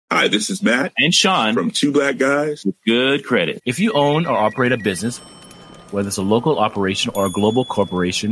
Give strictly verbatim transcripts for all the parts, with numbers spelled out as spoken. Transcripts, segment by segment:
Hi, this is Matt and Sean from Two Black Guys with Good Credit. If you own or operate a business, whether it's a local operation or a global corporation,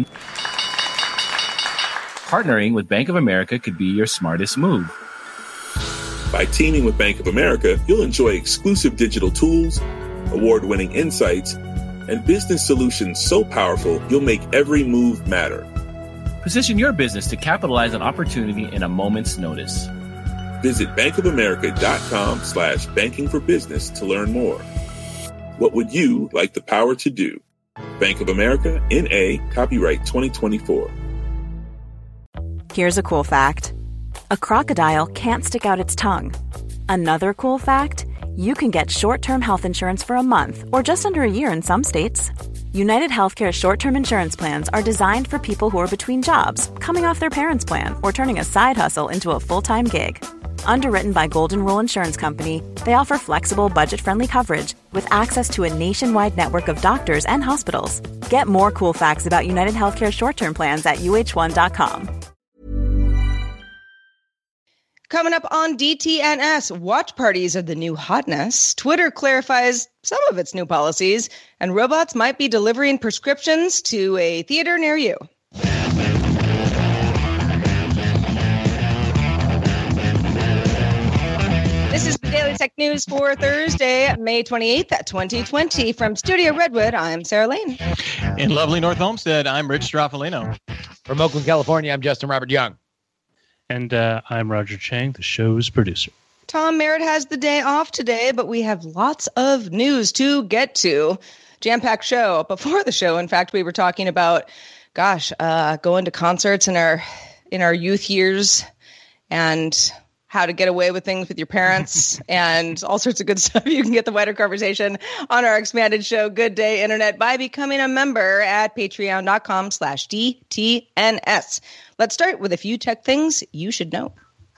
partnering with Bank of America could be your smartest move. By teaming with Bank of America, you'll enjoy exclusive digital tools, award-winning insights, and business solutions so powerful you'll make every move matter. Position your business to capitalize on opportunity in a moment's notice. Visit bankofamerica.com slash banking for business to learn more. What would you like the power to do? Bank of America, N A, copyright twenty twenty-four. Here's a cool fact. A crocodile can't stick out its tongue. Another cool fact, you can get short-term health insurance for a month or just under a year in some states. United Healthcare short-term insurance plans are designed for people who are between jobs, coming off their parents' plan, or turning a side hustle into a full-time gig. Underwritten by Golden Rule Insurance Company, they offer flexible, budget-friendly coverage with access to a nationwide network of doctors and hospitals. Get more cool facts about United Healthcare short-term plans at U H one dot com. Coming up on D T N S, watch parties are the new hotness. Twitter clarifies some of its new policies, and robots might be delivering prescriptions to a theater near you. This is the Daily Tech News for Thursday, May twenty-eighth, twenty twenty. From Studio Redwood, I'm Sarah Lane. In lovely North Homestead, I'm Rich Straffolino. From Oakland, California, I'm Justin Robert Young. And uh, I'm Roger Chang, the show's producer. Tom Merritt has the day off today, but we have lots of news to get to. Jam-packed show. Before the show, in fact, we were talking about, gosh, uh, going to concerts in our in our youth years and how to get away with things with your parents and all sorts of good stuff. You can get the wider conversation on our expanded show, Good Day Internet, by becoming a member at patreon.com slash DTNS. Let's start with a few tech things you should know.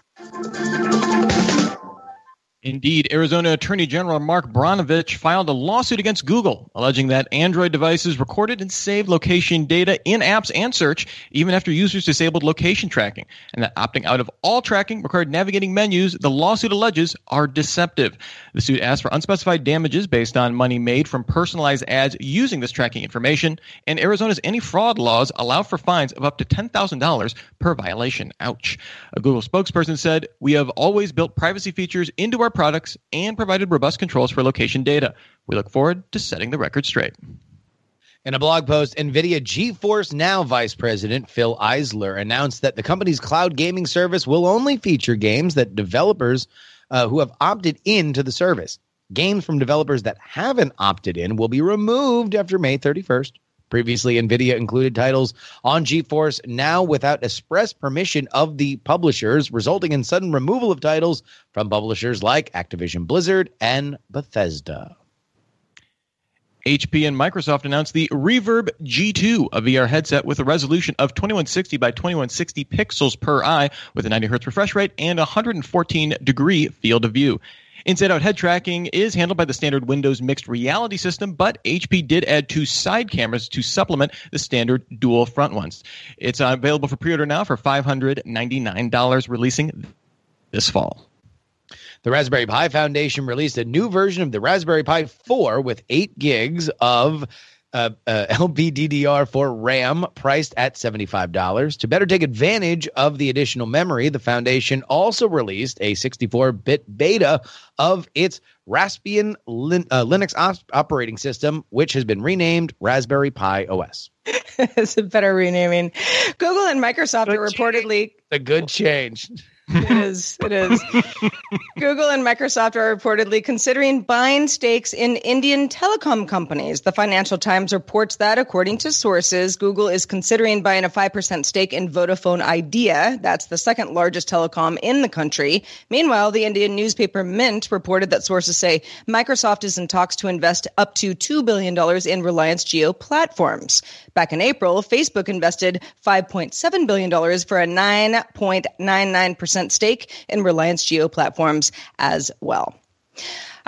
Indeed, Arizona Attorney General Mark Brnovich filed a lawsuit against Google, alleging that Android devices recorded and saved location data in apps and search, even after users disabled location tracking, and that opting out of all tracking required navigating menus the lawsuit alleges are deceptive. The suit asks for unspecified damages based on money made from personalized ads using this tracking information, and Arizona's anti-fraud laws allow for fines of up to ten thousand dollars per violation. Ouch. A Google spokesperson said, "We have always built privacy features into our products and provided robust controls for location data. We look forward to setting the record straight." In a blog post, NVIDIA GeForce Now Vice President Phil Eisler announced that the company's cloud gaming service will only feature games that developers uh, who have opted into the service. Games from developers that haven't opted in will be removed after May thirty-first. Previously, NVIDIA included titles on GeForce Now without express permission of the publishers, resulting in sudden removal of titles from publishers like Activision Blizzard and Bethesda. H P and Microsoft announced the Reverb G two, a V R headset with a resolution of twenty-one sixty by twenty-one sixty pixels per eye with a ninety hertz refresh rate and one hundred fourteen degree field of view. Inside-out head tracking is handled by the standard Windows mixed reality system, but H P did add two side cameras to supplement the standard dual front ones. It's uh, available for pre-order now for five hundred ninety-nine dollars, releasing this fall. The Raspberry Pi Foundation released a new version of the Raspberry Pi four with eight gigs of Uh, uh, L P D D R four RAM priced at seventy-five dollars. To better take advantage of the additional memory, the Foundation also released a sixty-four bit beta of its Raspbian Lin- uh, Linux op- operating system, which has been renamed Raspberry Pi O S. It's a better renaming. Google and Microsoft Good are reportedly... A good change. It is. It is. Google and Microsoft are reportedly considering buying stakes in Indian telecom companies. The Financial Times reports that, according to sources, Google is considering buying a five percent stake in Vodafone Idea. That's the second largest telecom in the country. Meanwhile, the Indian newspaper Mint reported that sources say Microsoft is in talks to invest up to two billion dollars in Reliance Jio platforms. Back in April, Facebook invested five point seven billion dollars for a nine point nine nine percent stake in Reliance Jio platforms as well.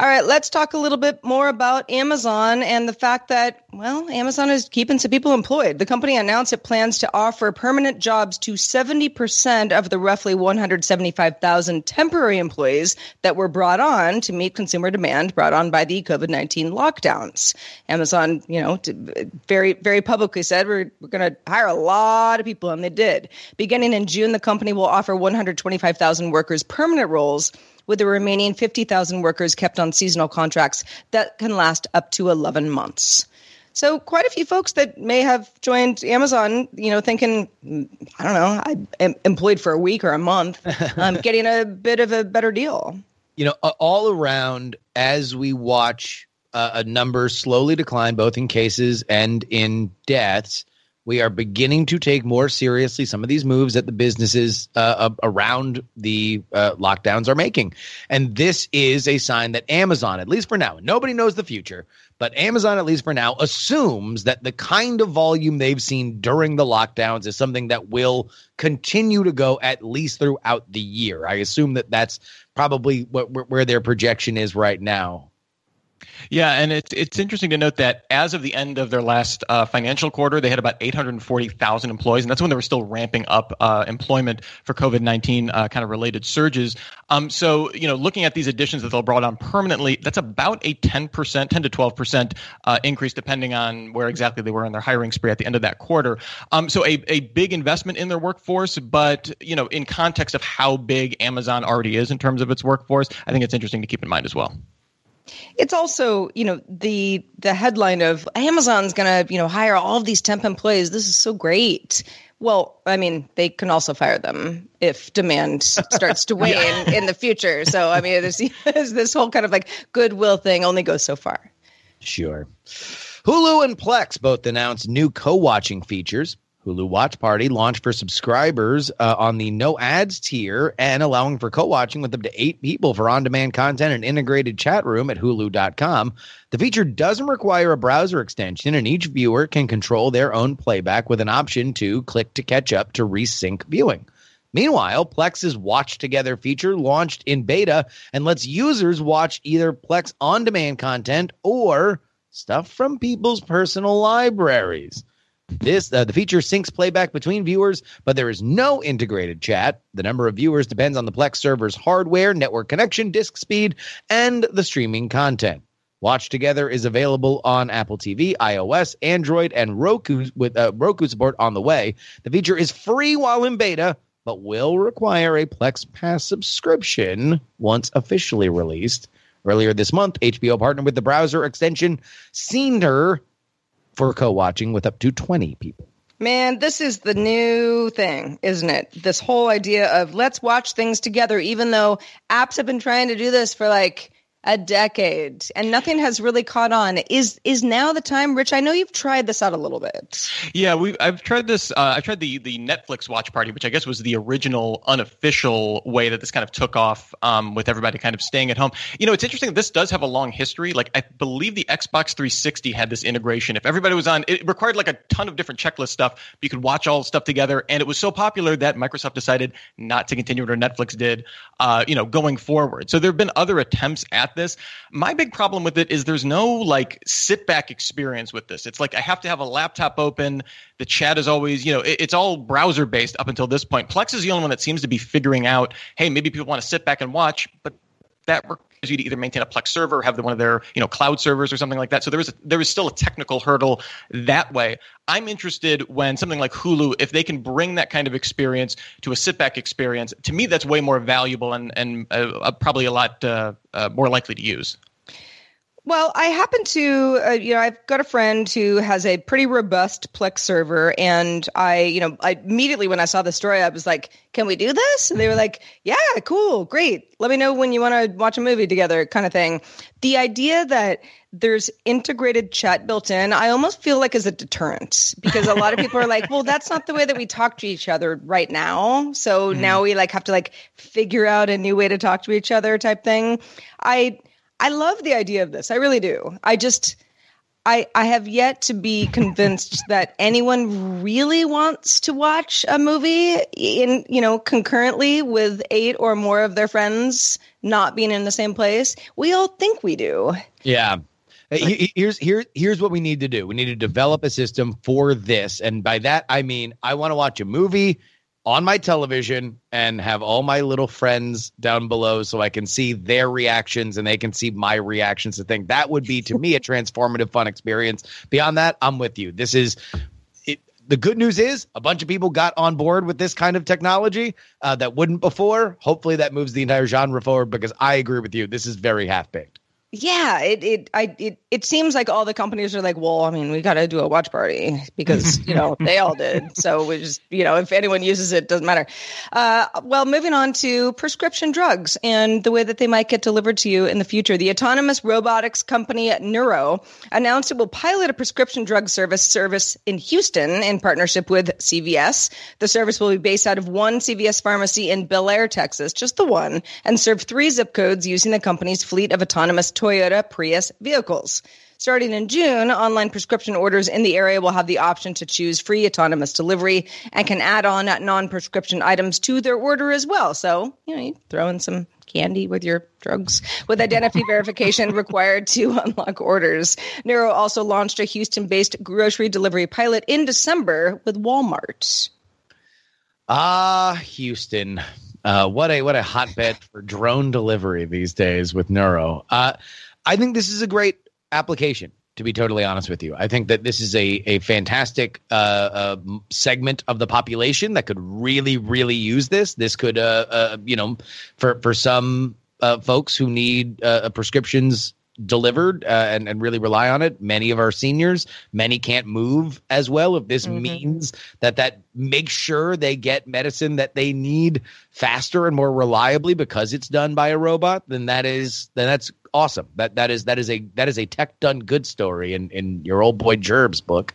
All right, let's talk a little bit more about Amazon and the fact that, well, Amazon is keeping some people employed. The company announced it plans to offer permanent jobs to seventy percent of the roughly one hundred seventy-five thousand temporary employees that were brought on to meet consumer demand brought on by the COVID nineteen lockdowns. Amazon, you know, very, very publicly said, we're, we're going to hire a lot of people, and they did. Beginning in June, the company will offer one hundred twenty-five thousand workers permanent roles, with the remaining fifty thousand workers kept on seasonal contracts that can last up to eleven months. So quite a few folks that may have joined Amazon, you know, thinking, I don't know, I'm employed for a week or a month, I'm getting a bit of a better deal. You know, all around, as we watch uh, a number slowly decline, both in cases and in deaths, we are beginning to take more seriously some of these moves that the businesses uh, around the uh, lockdowns are making. And this is a sign that Amazon, at least for now, nobody knows the future, but Amazon, at least for now, assumes that the kind of volume they've seen during the lockdowns is something that will continue to go at least throughout the year. I assume that that's probably what, where their projection is right now. Yeah, and it's it's interesting to note that as of the end of their last uh, financial quarter, they had about eight hundred forty thousand employees, and that's when they were still ramping up uh, employment for COVID nineteen uh, kind of related surges. Um, so, you know, looking at these additions that they'll brought on permanently, that's about a ten percent, ten to twelve percent uh, increase, depending on where exactly they were in their hiring spree at the end of that quarter. Um, so a, a big investment in their workforce, but, you know, in context of how big Amazon already is in terms of its workforce, I think it's interesting to keep in mind as well. It's also, you know, the the headline of Amazon's going to, you know, hire all of these temp employees. This is so great. Well, I mean, they can also fire them if demand starts to wane yeah. in the future. So, I mean, this, this whole kind of like goodwill thing only goes so far. Sure. Hulu and Plex both announced new co-watching features. Hulu Watch Party launched for subscribers uh, on the no ads tier and allowing for co-watching with up to eight people for on-demand content and integrated chat room at hulu dot com. The feature doesn't require a browser extension, and each viewer can control their own playback with an option to click to catch up to resync viewing. Meanwhile, Plex's Watch Together feature launched in beta and lets users watch either Plex on-demand content or stuff from people's personal libraries. This uh, the feature syncs playback between viewers, but there is no integrated chat. The number of viewers depends on the Plex server's hardware, network connection, disk speed, and the streaming content. Watch Together is available on Apple T V, iOS, Android, and Roku with uh, Roku support on the way. The feature is free while in beta, but will require a Plex Pass subscription once officially released. Earlier this month, H B O partnered with the browser extension Cinder for co-watching with up to twenty people. Man, this is the new thing, isn't it? This whole idea of let's watch things together, even though apps have been trying to do this for like a decade and nothing has really caught on. Is is now the time, Rich? I know you've tried this out a little bit. Yeah, we I've tried this. Uh, I tried the the Netflix Watch Party, which I guess was the original unofficial way that this kind of took off um, with everybody kind of staying at home. You know, it's interesting. This does have a long history. Like I believe the Xbox three sixty had this integration. If everybody was on, it required like a ton of different checklist stuff. You could watch all the stuff together, and it was so popular that Microsoft decided not to continue it, or Netflix did. Uh, you know, going forward. So there have been other attempts at this. My big problem with it is there's no like sit back experience with this. It's like I have to have a laptop open. The chat is always, you know, it, it's all browser based up until this point. Plex is the only one that seems to be figuring out, hey, maybe people want to sit back and watch, but that requires you to either maintain a Plex server or have the, one of their, you know, cloud servers or something like that. So there is a, there is still a technical hurdle that way. I'm interested when something like Hulu, if they can bring that kind of experience to a sit-back experience, to me that's way more valuable and and uh, probably a lot uh, uh, more likely to use. Well, I happen to, uh, you know, I've got a friend who has a pretty robust Plex server, and I, you know, I immediately when I saw the story, I was like, "Can we do this?" And they were like, "Yeah, cool, great. Let me know when you want to watch a movie together," kind of thing. The idea that there's integrated chat built in, I almost feel like is a deterrent, because a lot of people are like, "Well, that's not the way that we talk to each other right now. So mm-hmm. now we like have to like figure out a new way to talk to each other," type thing. I. I love the idea of this. I really do. I just, I, I have yet to be convinced that anyone really wants to watch a movie in, you know, concurrently with eight or more of their friends not being in the same place. We all think we do. Yeah. Here's here here's what we need to do. We need to develop a system for this. And by that, I mean, I want to watch a movie on my television and have all my little friends down below so I can see their reactions and they can see my reactions to things. That would be, to me, a transformative, fun experience. Beyond that, I'm with you. This is it. The good news is a bunch of people got on board with this kind of technology uh, that wouldn't before. Hopefully that moves the entire genre forward, because I agree with you. This is very half-baked. Yeah, it it I it, it seems like all the companies are like, well, I mean, we got to do a watch party because, you know, they all did. So we just, you know, if anyone uses it, doesn't matter. Uh, well, moving on to prescription drugs and the way that they might get delivered to you in the future. The autonomous robotics company Neuro announced it will pilot a prescription drug service service in Houston in partnership with C V S. The service will be based out of one C V S pharmacy in Bel Air, Texas, just the one, and serve three zip codes using the company's fleet of autonomous Toyota Prius vehicles. Starting in June, online prescription orders in the area will have the option to choose free autonomous delivery and can add on non-prescription items to their order as well. So, you know, you throw in some candy with your drugs, with identity verification required to unlock orders. Neuro also launched a Houston-based grocery delivery pilot in December with Walmart. Ah, Houston. Uh, what a what a hotbed for drone delivery these days with Neuro. Uh, I think this is a great application, to be totally honest with you. I think that this is a a fantastic uh, uh, segment of the population that could really, really use this. This could, uh, uh, you know, for for some uh, folks who need uh, prescriptions delivered uh, and, and really rely on it. Many of our seniors, many can't move as well. If this mm-hmm. means that that makes sure they get medicine that they need faster and more reliably because it's done by a robot, then that is then that's awesome. That that is that is a that is a tech done good story in, in your old boy Gerb's book.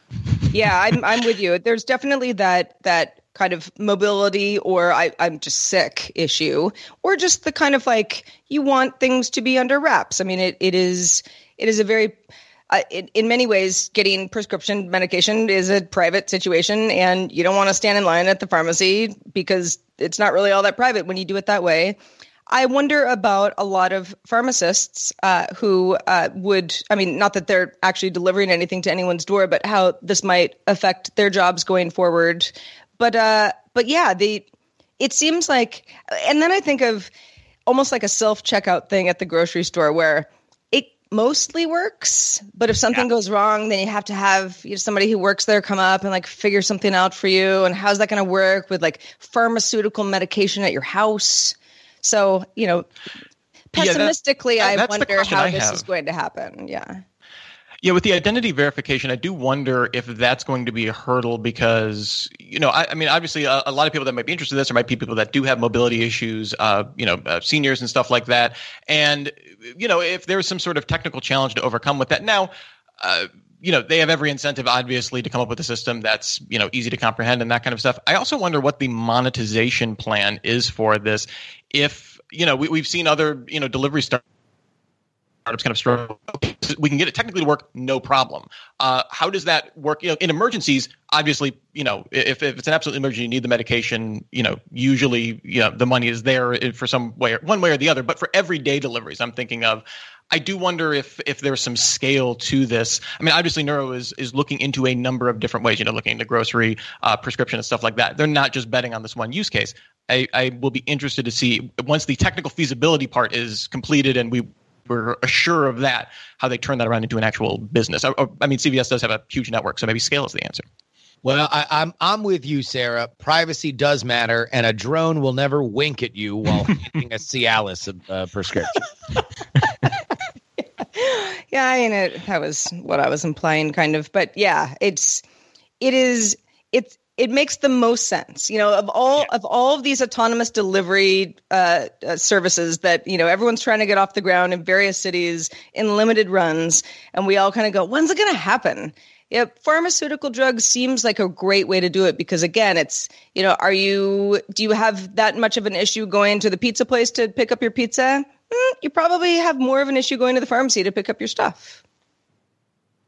Yeah, I'm I'm with you. There's definitely that that kind of mobility or I, I'm just sick issue, or just the kind of like you want things to be under wraps. I mean, it, it is it is a very uh, in, in many ways, getting prescription medication is a private situation, and you don't want to stand in line at the pharmacy because it's not really all that private when you do it that way. I wonder about a lot of pharmacists uh, who uh, would, I mean, not that they're actually delivering anything to anyone's door, but how this might affect their jobs going forward. But uh, but yeah, the it seems like, and then I think of almost like a self-checkout thing at the grocery store where it mostly works, but if something yeah. goes wrong, then you have to have you know, somebody who works there come up and like figure something out for you. And how's that going to work with like pharmaceutical medication at your house? So, you know, pessimistically, yeah, that, I wonder how I this have. is going to happen. Yeah. Yeah, with the identity verification, I do wonder if that's going to be a hurdle because, you know, I, I mean, obviously a, a lot of people that might be interested in this, there might be people that do have mobility issues, uh, you know, uh, seniors and stuff like that. And, you know, if there's some sort of technical challenge to overcome with that. Now, uh, you know, they have every incentive, obviously, to come up with a system that's, you know, easy to comprehend and that kind of stuff. I also wonder what the monetization plan is for this. If, you know, we, we've seen other, you know, delivery startups kind of struggle. We can get it technically to work, no problem. Uh, how does that work? You know, in emergencies, obviously, you know, if, if it's an absolute emergency, you need the medication. You know, usually, you know, the money is there for some way, or one way or the other. But for everyday deliveries, I'm thinking of. I do wonder if if there's some scale to this. I mean, obviously, Neuro is is looking into a number of different ways. You know, looking into grocery, uh, prescription, and stuff like that. They're not just betting on this one use case. I, I will be interested to see once the technical feasibility part is completed and we. We're sure of that, how they turn that around into an actual business. I, I mean, C V S does have a huge network, so maybe scale is the answer. Well, I, I'm I'm with you, Sarah. Privacy does matter, and a drone will never wink at you while handing a Cialis uh, prescription. Yeah, I mean, it, that was what I was implying, kind of. But yeah, it's it is it's. It makes the most sense, you know, of all yeah. of all of these autonomous delivery uh, uh, services that, you know, everyone's trying to get off the ground in various cities in limited runs. And we all kind of go, when's it going to happen? Yeah, pharmaceutical drugs seems like a great way to do it because, again, it's, you know, are you do you have that much of an issue going to the pizza place to pick up your pizza? Mm, you probably have more of an issue going to the pharmacy to pick up your stuff.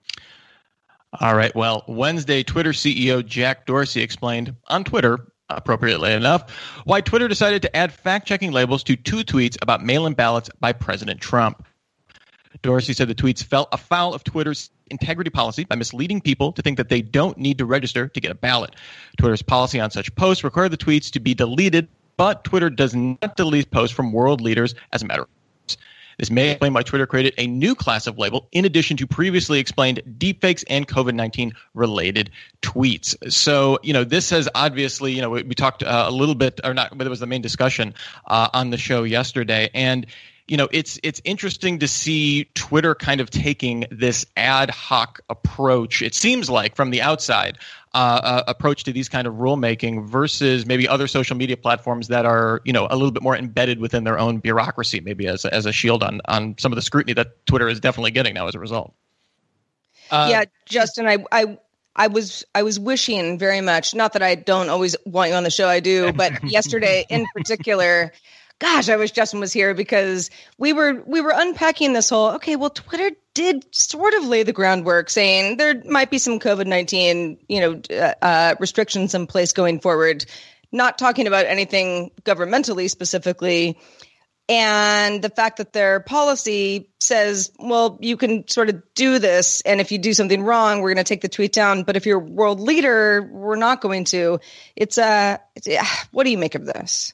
All right. Well, Wednesday, Twitter C E O Jack Dorsey explained on Twitter, appropriately enough, why Twitter decided to add fact-checking labels to two tweets about mail-in ballots by President Trump. Dorsey said the tweets fell afoul of Twitter's integrity policy by misleading people to think that they don't need to register to get a ballot. Twitter's policy on such posts require the tweets to be deleted, but Twitter does not delete posts from world leaders as a matter of course. This may explain why Twitter created a new class of label in addition to previously explained deepfakes and COVID nineteen related tweets. So, you know, this has obviously, you know, we, we talked uh, a little bit, or not, but it was the main discussion uh, on the show yesterday. And, you know, it's it's interesting to see Twitter kind of taking this ad hoc approach, it seems like from the outside, uh, uh, approach to these kind of rulemaking versus maybe other social media platforms that are, you know, a little bit more embedded within their own bureaucracy, maybe as, as a shield on, on some of the scrutiny that Twitter is definitely getting now as a result. Uh, yeah, Justin, I, I I was I was wishing very much, not that I don't always want you on the show, I do, but yesterday in particular, gosh, I wish Justin was here because we were we were unpacking this whole, okay, well, Twitter did sort of lay the groundwork saying there might be some COVID nineteen, you know, uh, uh, restrictions in place going forward, not talking about anything governmentally specifically. And the fact that their policy says, well, you can sort of do this, and if you do something wrong, we're going to take the tweet down. But if you're world leader, we're not going to. It's a, uh, what do you make of this?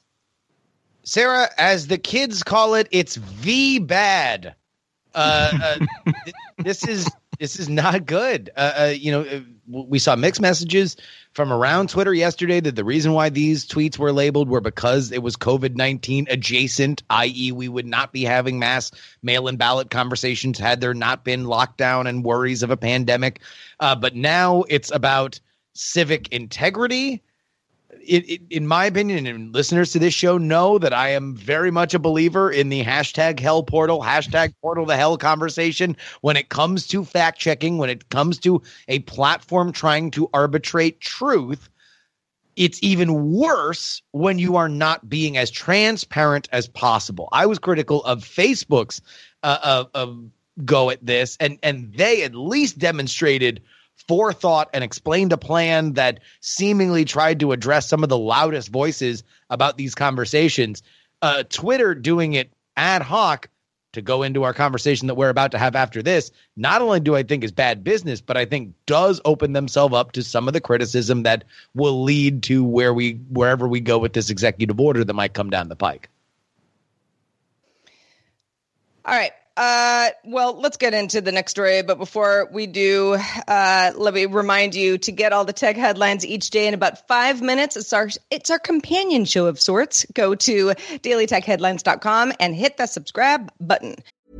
Sarah, as the kids call it, it's V bad. Uh, uh, th- this is this is not good. Uh, uh, you know, we saw mixed messages from around Twitter yesterday that the reason why these tweets were labeled were because it was COVID nineteen adjacent, that is, we would not be having mass mail-in ballot conversations had there not been lockdown and worries of a pandemic. Uh, but now it's about civic integrity. It, it, in my opinion, and listeners to this show know that I am very much a believer in the hashtag hell portal, hashtag portal to hell conversation when it comes to fact checking, when it comes to a platform trying to arbitrate truth. It's even worse when you are not being as transparent as possible. I was critical of Facebook's uh, uh, uh, go at this, and and they at least demonstrated forethought and explained a plan that seemingly tried to address some of the loudest voices about these conversations. Uh, Twitter doing it ad hoc, to go into our conversation that we're about to have after this, not only do I think is bad business, but I think does open themselves up to some of the criticism that will lead to where we wherever we go with this executive order that might come down the pike. All right. Uh, well, let's get into the next story. But before we do, uh, let me remind you to get all the tech headlines each day in about five minutes. It's our it's our companion show of sorts. Go to daily tech headlines dot com and hit the subscribe button.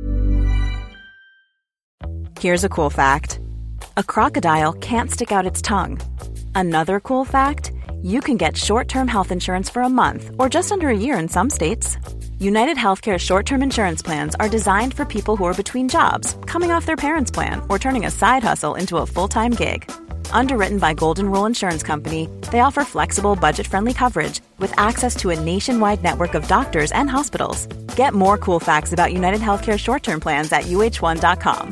Here's a cool fact. A crocodile can't stick out its tongue. Another cool fact, you can get short-term health insurance for a month or just under a year in some states. United Healthcare short-term insurance plans are designed for people who are between jobs, coming off their parents' plan, or turning a side hustle into a full-time gig. Underwritten by Golden Rule Insurance Company, they offer flexible, budget-friendly coverage with access to a nationwide network of doctors and hospitals. Get more cool facts about United Healthcare short-term plans at U H one dot com.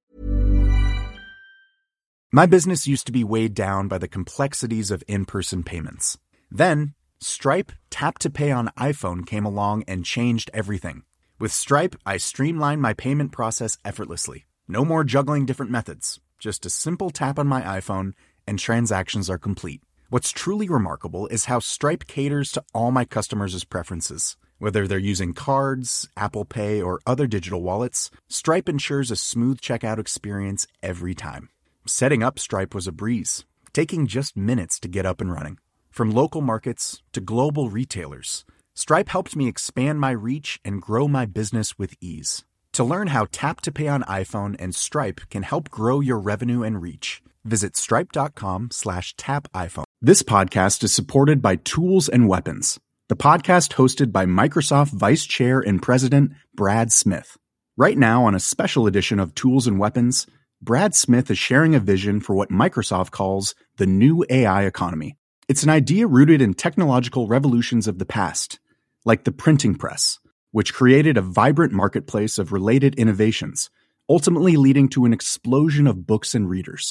My business used to be weighed down by the complexities of in-person payments. Then, Stripe Tap to Pay on iPhone came along and changed everything. With Stripe, I streamlined my payment process effortlessly. No more juggling different methods. Just a simple tap on my iPhone and transactions are complete. What's truly remarkable is how Stripe caters to all my customers' preferences. Whether they're using cards, Apple Pay, or other digital wallets, Stripe ensures a smooth checkout experience every time. Setting up Stripe was a breeze, taking just minutes to get up and running. From local markets to global retailers, Stripe helped me expand my reach and grow my business with ease. To learn how Tap to Pay on iPhone and Stripe can help grow your revenue and reach, visit stripe.com slash tap iPhone. This podcast is supported by Tools and Weapons, the podcast hosted by Microsoft Vice Chair and President Brad Smith. Right now, on a special edition of Tools and Weapons, Brad Smith is sharing a vision for what Microsoft calls the new A I economy. It's an idea rooted in technological revolutions of the past, like the printing press, which created a vibrant marketplace of related innovations, ultimately leading to an explosion of books and readers.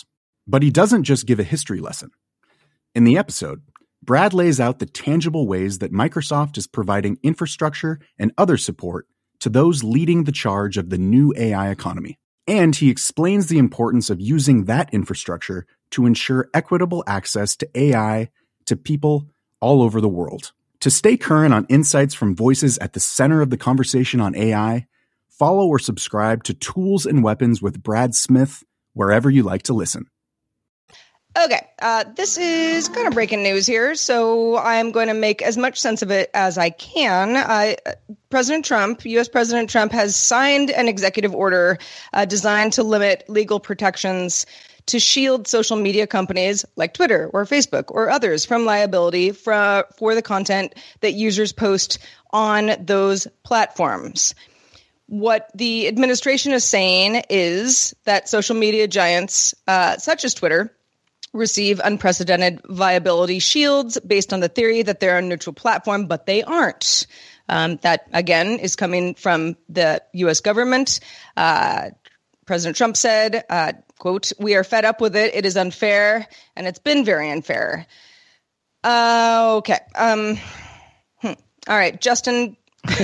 But he doesn't just give a history lesson. In the episode, Brad lays out the tangible ways that Microsoft is providing infrastructure and other support to those leading the charge of the new A I economy. And he explains the importance of using that infrastructure to ensure equitable access to A I to people all over the world. To stay current on insights from voices at the center of the conversation on A I, follow or subscribe to Tools and Weapons with Brad Smith wherever you like to listen. Okay, uh, this is kind of breaking news here, so I'm going to make as much sense of it as I can. Uh, President Trump, U S President Trump, has signed an executive order uh, designed to limit legal protections to shield social media companies like Twitter or Facebook or others from liability for, for the content that users post on those platforms. What the administration is saying is that social media giants uh, such as Twitter receive unprecedented viability shields based on the theory that they're a neutral platform, but they aren't. Um, that, again, is coming from the U S government. Uh, President Trump said, uh, quote, "We are fed up with it. It is unfair, and it's been very unfair." Uh, okay. Um, hmm. All right, Justin.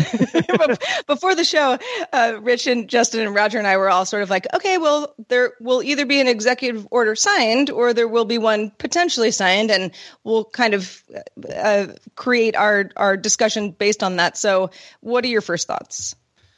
Before the show, uh, Rich and Justin and Roger and I were all sort of like, okay, well, there will either be an executive order signed or there will be one potentially signed, and we'll kind of uh, create our, our discussion based on that. So what are your first thoughts?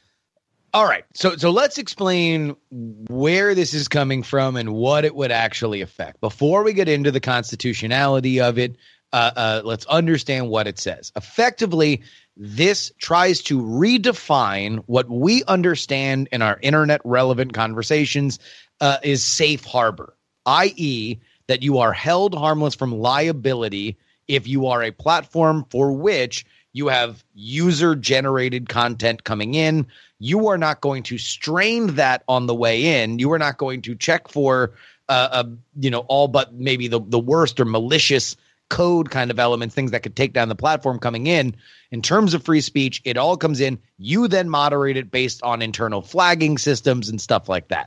All right. So so let's explain where this is coming from and what it would actually affect. Before we get into the constitutionality of it, uh, uh, let's understand what it says. Effectively, this tries to redefine what we understand in our internet relevant conversations uh, is safe harbor, that is that you are held harmless from liability if you are a platform for which you have user generated content coming in. You are not going to strain that on the way in. You are not going to check for, uh, uh, you know, all but maybe the, the worst or malicious code kind of elements, things that could take down the platform coming in. In terms of free speech, it all comes in. You then moderate it based on internal flagging systems and stuff like that.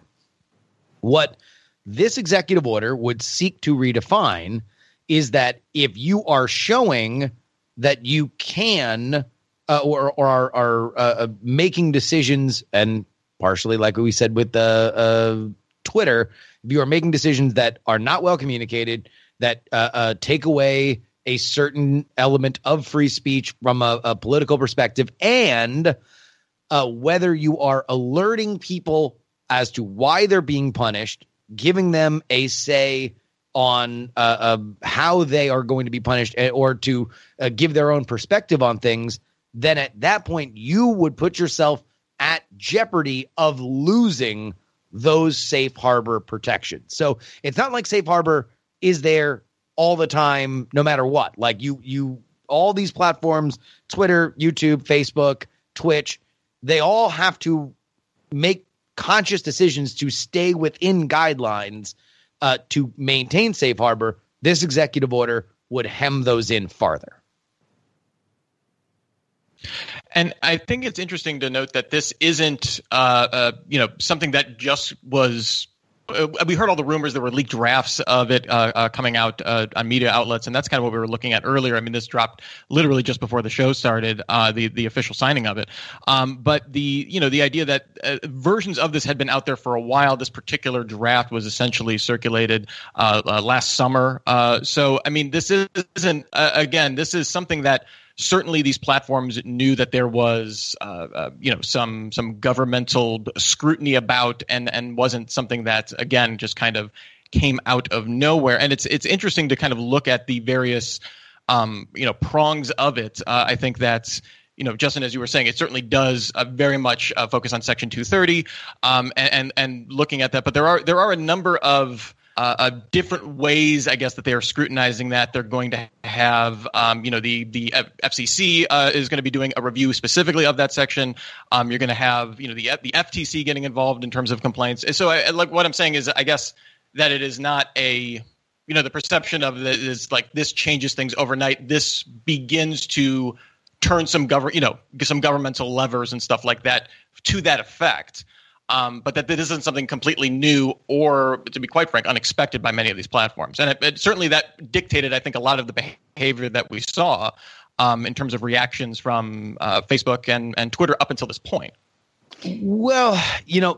What this executive order would seek to redefine is that if you are showing that you can uh, or, or are, are uh, making decisions, and partially like we said with the uh, Twitter, if you are making decisions that are not well communicated, that uh, uh, take away a certain element of free speech from a, a political perspective, and uh, whether you are alerting people as to why they're being punished, giving them a say on uh, uh, how they are going to be punished, or to uh, give their own perspective on things, then at that point you would put yourself at jeopardy of losing those safe harbor protections. So it's not like safe harbor is there all the time, no matter what. Like you, you, all these platforms, Twitter, YouTube, Facebook, Twitch, they all have to make conscious decisions to stay within guidelines uh, to maintain safe harbor. This executive order would hem those in farther. And I think it's interesting to note that this isn't, uh, uh, you know, something that just was. Uh, we heard all the rumors. There were leaked drafts of it uh, uh, coming out uh, on media outlets, and that's kind of what we were looking at earlier. I mean, this dropped literally just before the show started, uh, the the official signing of it. Um, but the you know the idea that uh, versions of this had been out there for a while. This particular draft was essentially circulated uh, uh, last summer. Uh, so I mean, this isn't uh, again. This is something that. Certainly, these platforms knew that there was, uh, uh, you know, some some governmental scrutiny about, and and wasn't something that, again, just kind of came out of nowhere. And it's it's interesting to kind of look at the various, um, you know, prongs of it. Uh, I think that's. You know, Justin, as you were saying, it certainly does uh, very much uh, focus on Section two thirty, um, and, and and looking at that. But there are there are a number of uh, uh, different ways, I guess, that they are scrutinizing that. They're going to have, um, you know, the the F C C uh, is going to be doing a review specifically of that section. Um, you're going to have, you know, the the F T C getting involved in terms of complaints. So, I, like, what I'm saying is, I guess that it is not a, you know, the perception of it is like this changes things overnight. This begins to turn some govern, you know, some governmental levers and stuff like that to that effect. Um, but that this isn't something completely new or, to be quite frank, unexpected by many of these platforms. And it, it, certainly that dictated, I think, a lot of the behavior that we saw um, in terms of reactions from uh, Facebook and, and Twitter up until this point. Well, you know,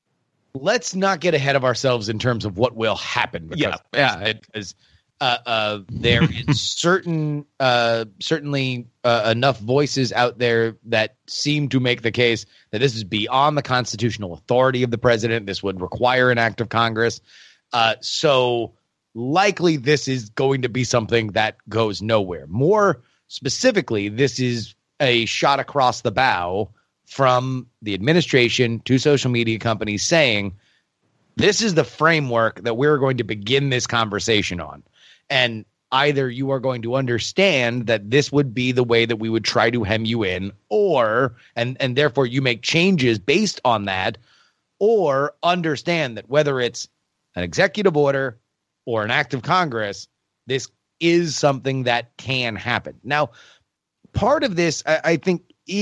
let's not get ahead of ourselves in terms of what will happen. Because, yeah, yeah. It is, uh, uh, there is certain, uh, certainly uh, enough voices out there that seem to make the case that this is beyond the constitutional authority of the president. This would require an act of Congress. Uh, so likely this is going to be something that goes nowhere. More specifically, this is a shot across the bow from the administration to social media companies saying, this is the framework that we're going to begin this conversation on. And either you are going to understand that this would be the way that we would try to hem you in, or, and, and therefore you make changes based on that, or understand that whether it's an executive order or an act of Congress, this is something that can happen. Now, part of this, I, I think,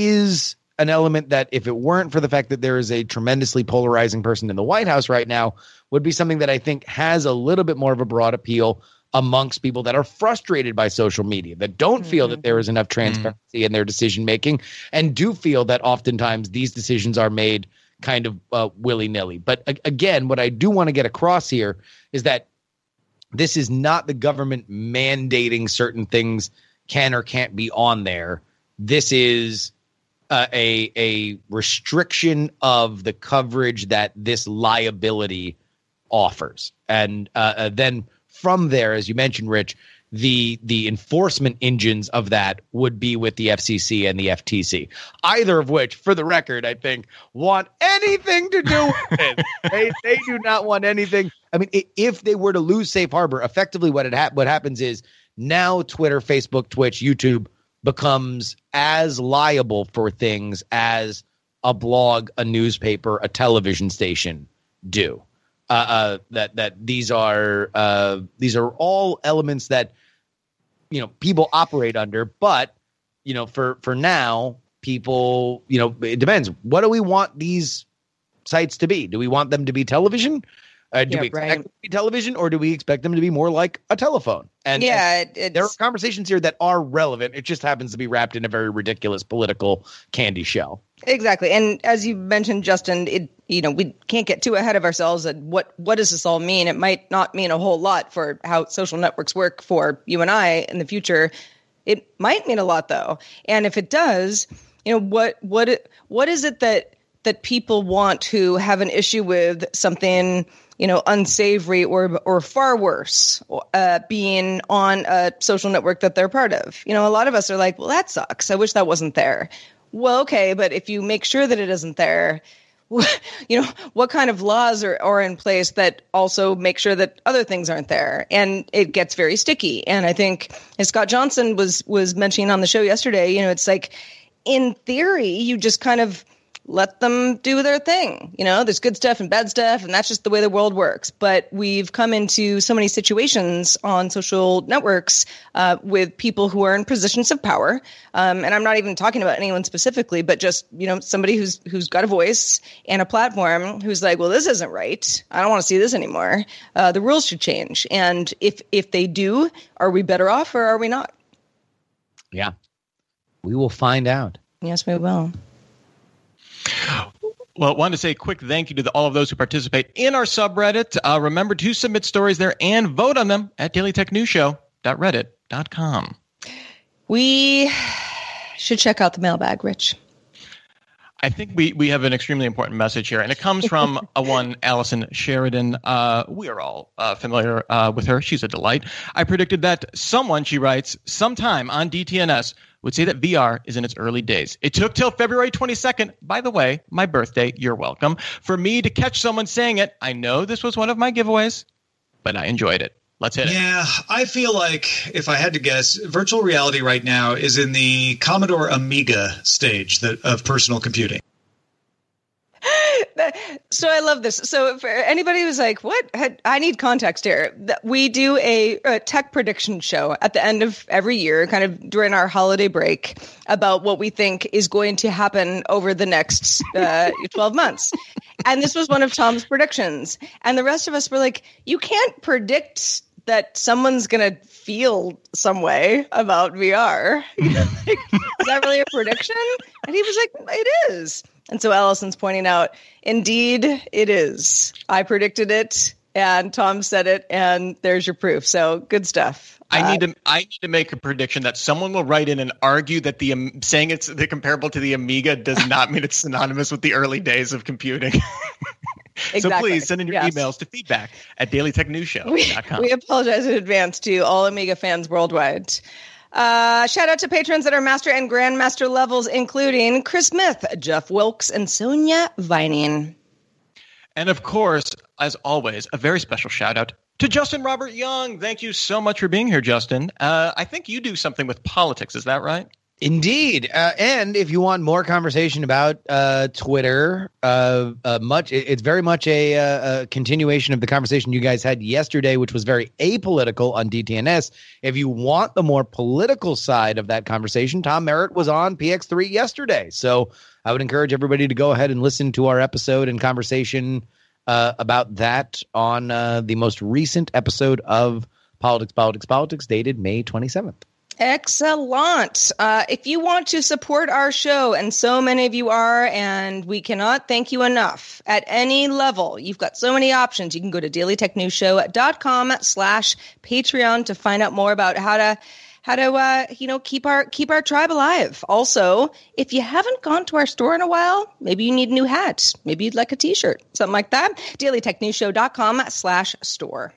is an element that, if it weren't for the fact that there is a tremendously polarizing person in the White House right now, would be something that I think has a little bit more of a broad appeal amongst people that are frustrated by social media, that don't mm-hmm. feel that there is enough transparency mm-hmm. in their decision making, and do feel that oftentimes these decisions are made kind of uh, willy-nilly. But a- again, what I do want to get across here is that this is not the government mandating certain things can or can't be on there. This is Uh, a a restriction of the coverage that this liability offers. And uh, uh, then from there, as you mentioned, Rich, the the enforcement engines of that would be with the F C C and the F T C, either of which, for the record, I think, want anything to do with it. they, they do not want anything. I mean, if they were to lose safe harbor, effectively what, it ha- what happens is now Twitter, Facebook, Twitch, YouTube becomes as liable for things as a blog, a newspaper, a television station do. Uh, uh, that that these are uh, these are all elements that, you know, people operate under. But, you know, for for now, people, you know, it depends. What do we want these sites to be? Do we want them to be television? Uh, do yeah, we expect right. them to be television, or do we expect them to be more like a telephone? And yeah, and it, there are conversations here that are relevant. It just happens to be wrapped in a very ridiculous political candy shell. Exactly. And as you mentioned, Justin, it, you know, we can't get too ahead of ourselves. And what, what does this all mean? It might not mean a whole lot for how social networks work for you and I in the future. It might mean a lot, though. And if it does, you know, what, what, what is it that, that people want who have an issue with something, you know, unsavory or or far worse, uh, being on a social network that they're part of? You know, a lot of us are like, well, that sucks. I wish that wasn't there. Well, okay, but if you make sure that it isn't there, you know, what kind of laws are, are in place that also make sure that other things aren't there? And it gets very sticky. And I think, as Scott Johnson was was mentioning on the show yesterday, you know, it's like, in theory, you just kind of let them do their thing. You know, there's good stuff and bad stuff, and that's just the way the world works. But we've come into so many situations on social networks uh, with people who are in positions of power. Um, and I'm not even talking about anyone specifically, but just, you know, somebody who's who's got a voice and a platform who's like, well, this isn't right. I don't want to see this anymore. Uh, the rules should change. And if if they do, are we better off or are we not? Yeah, we will find out. Yes, we will. Well, I wanted to say a quick thank you to the, all of those who participate in our subreddit. Uh, remember to submit stories there and vote on them at daily tech news show dot reddit dot com. We should check out the mailbag, Rich. I think we, we have an extremely important message here, and it comes from a one Allison Sheridan. Uh, we are all uh, familiar uh, with her. She's a delight. I predicted that someone, she writes, sometime on D T N S would say that V R is in its early days. It took till February twenty-second, by the way, my birthday, you're welcome, for me to catch someone saying it. I know this was one of my giveaways, but I enjoyed it. Let's hit it. Yeah, I feel like, if I had to guess, virtual reality right now is in the Commodore Amiga stage that, of personal computing. So I love this. So for anybody who's like, what? I need context here. We do a, a tech prediction show at the end of every year, kind of during our holiday break, about what we think is going to happen over the next uh, twelve months. And this was one of Tom's predictions. And the rest of us were like, you can't predict that someone's going to feel some way about V R. Like, is that really a prediction? And he was like, it is. And so Allison's pointing out, indeed, it is. I predicted it, and Tom said it, and there's your proof. So good stuff. I uh, need to I need to make a prediction that someone will write in and argue that the um, saying it's the comparable to the Amiga does not mean it's synonymous with the early days of computing. Exactly. So please send in your yes. emails to feedback at daily tech news show dot com. We, we apologize in advance to all Amiga fans worldwide. Uh, shout out to patrons that are master and grandmaster levels, including Chris Smith, Jeff Wilkes, and Sonia Vining. And of course, as always, a very special shout out to Justin Robert Young. Thank you so much for being here, Justin. Uh, I think you do something with politics. Is that right? Indeed. Uh, and if you want more conversation about uh, Twitter, uh, uh, much it, it's very much a, a, a continuation of the conversation you guys had yesterday, which was very apolitical on D T N S. If you want the more political side of that conversation, Tom Merritt was on P X three yesterday. So I would encourage everybody to go ahead and listen to our episode and conversation uh, about that on uh, the most recent episode of Politics, Politics, Politics, dated May twenty-seventh. Excellent. Uh, if you want to support our show, and so many of you are, and we cannot thank you enough at any level, you've got so many options. You can go to daily tech news show dot com slash Patreon to find out more about how to how to uh, you know keep our keep our tribe alive. Also, if you haven't gone to our store in a while, maybe you need a new hat, maybe you'd like a t-shirt, something like that. daily tech news show dot com slash store.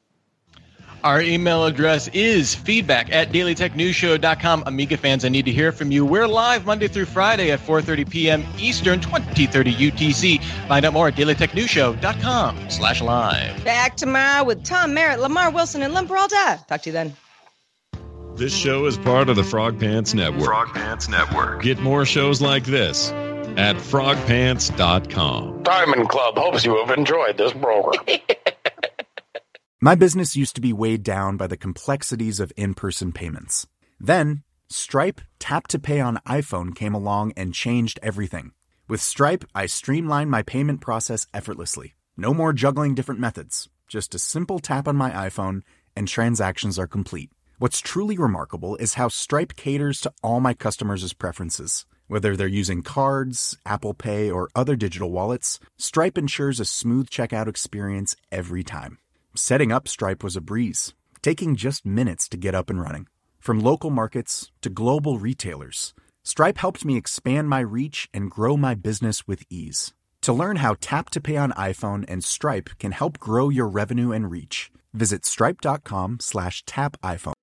Our email address is feedback at daily tech news show dot com. Amiga fans, I need to hear from you. We're live Monday through Friday at four thirty p.m. Eastern, twenty thirty U T C. Find out more at daily tech news show dot com slash live. Back tomorrow with Tom Merritt, Lamar Wilson, and Len Peralta. Talk to you then. This show is part of the Frog Pants Network. Frog Pants Network. Get more shows like this at frog pants dot com. Diamond Club hopes you have enjoyed this program. My business used to be weighed down by the complexities of in-person payments. Then, Stripe Tap to Pay on iPhone came along and changed everything. With Stripe, I streamlined my payment process effortlessly. No more juggling different methods. Just a simple tap on my iPhone and transactions are complete. What's truly remarkable is how Stripe caters to all my customers' preferences. Whether they're using cards, Apple Pay, or other digital wallets, Stripe ensures a smooth checkout experience every time. Setting up Stripe was a breeze, taking just minutes to get up and running. From local markets to global retailers, Stripe helped me expand my reach and grow my business with ease. To learn how Tap to Pay on iPhone and Stripe can help grow your revenue and reach, visit stripe.com slash tap iPhone.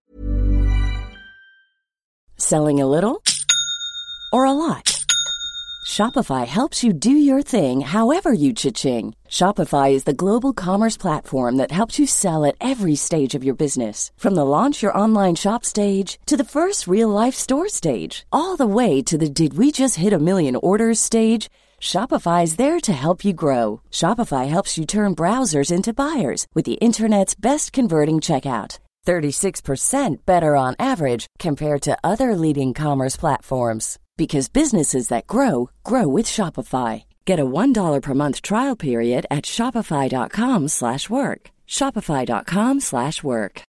Selling a little or a lot? Shopify helps you do your thing however you cha-ching. Shopify is the global commerce platform that helps you sell at every stage of your business. From the launch your online shop stage to the first real-life store stage, all the way to the did we just hit a million orders stage. Shopify is there to help you grow. Shopify helps you turn browsers into buyers with the internet's best converting checkout. thirty-six percent better on average compared to other leading commerce platforms. Because businesses that grow, grow with Shopify. Get a one dollar per month trial period at shopify.com slash work. Shopify.com slash work.